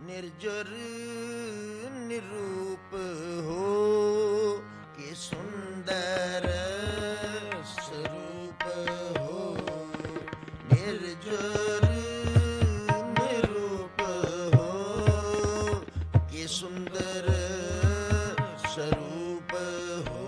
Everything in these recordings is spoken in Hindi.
निर्जर निरूप हो कि सुंदर स्वरूप हो। निर्जर निरूप हो कि सुंदर स्वरूप हो।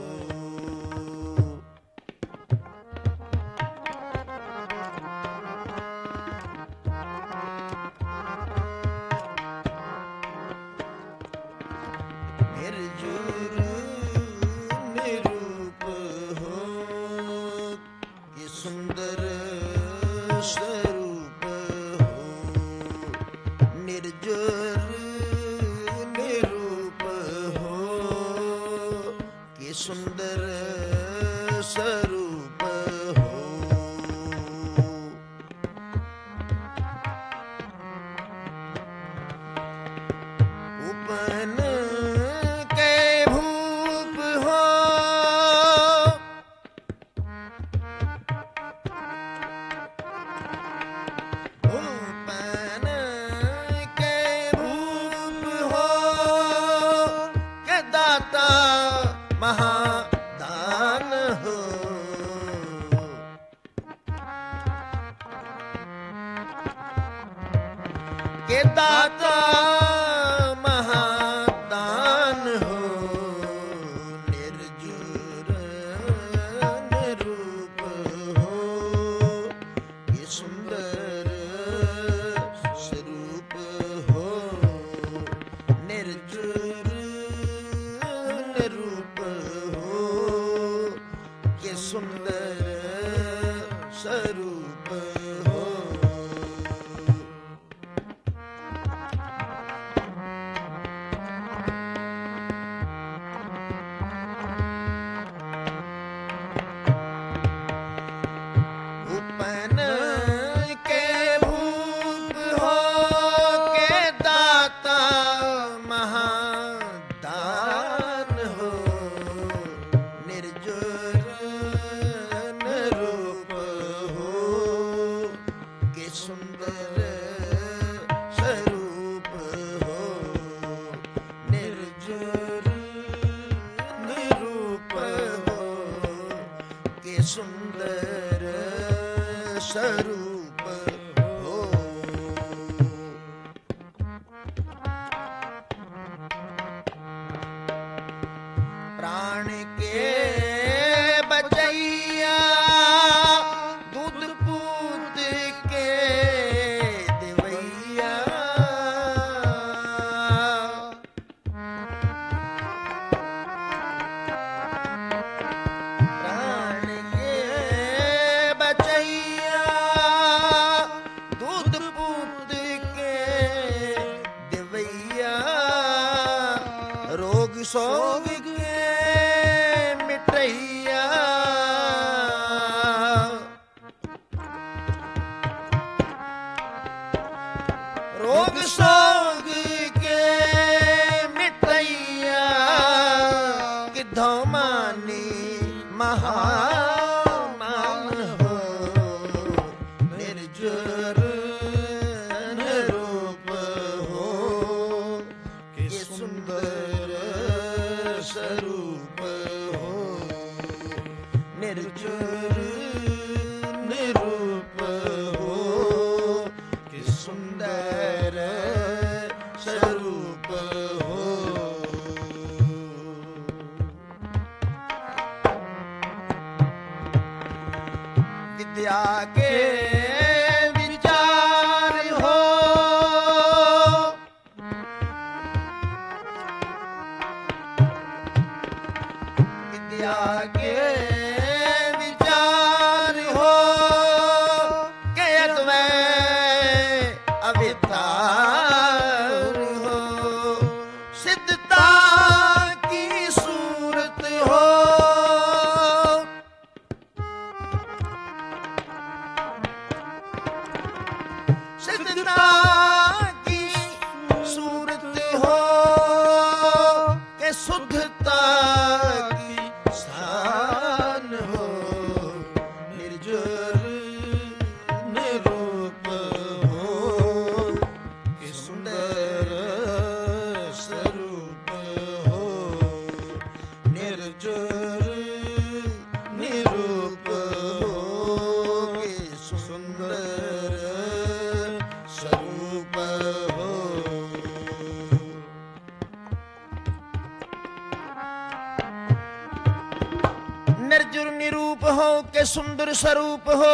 निर्जर निरूप हो कि सुंदर स्वरूप हो। निर्जर निरूप हो कि सुंदर स्वरूप हो। उपन महादान हो। के दाता महादान हो। निर्जर निरूप हो कि सुंदर स्वरूप हो। निर्जर निरूप हो कि सुंदर स्वरूप हो। उपन के भूप हो के दाता महादान हो। निर्जर निरूप हो कि सुंदर स्वरूप हो। निर्जर निरूप हो कि सुंदर स्वरूप हो। प्राण के बचैया दूध पूत के देवैया। प्राण के बचैया दूध पूत के देवैया। रोग सोग के मिटैया। रोग सोग के मिटैया कि धमानी महामान हो। निर्जर निरूप हो कि सुंदर स्वरूप हो। निर्जर निरूप हो कि सुंदर स्वरूप हो। विद्या के विचार हो। विद्या के विचार हो के अद्वैत अवितार हो। सिद्धता की सूरत हो। निर्जुर निरूप हो के सुंदर स्वरूप हो,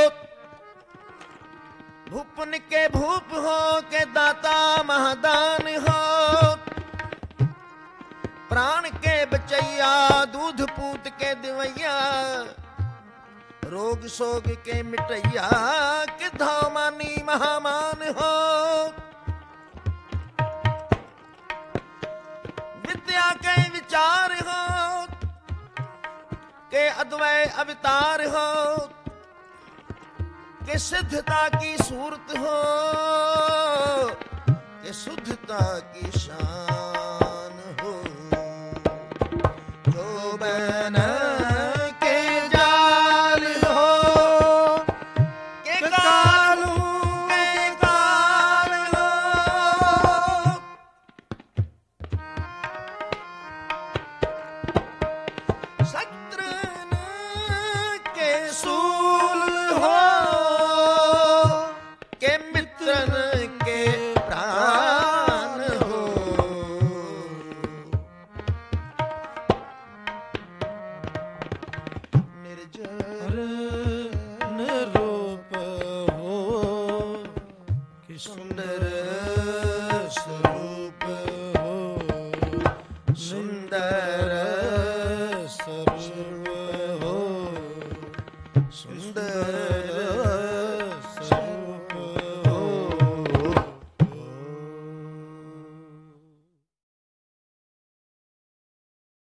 भूपन के भूप हो के दाता महादान हो, प्राण के बचैया दूध पूत के दिवैया, रोग सोग के मिटैया के धामानी महामान हो, विद्या के विचार हो के अद्वय अवतार हो, के सिद्धता की सूरत हो के शुद्धता की शान हो, जो बन के जाल हो के कालू के काल हो, शत्रन के सूल हो के मित्रन के प्राण हो, निर्जर निरूप हो कि सुंदर स्वरूप हो, सुंदर स्वरूप हो, सुंदर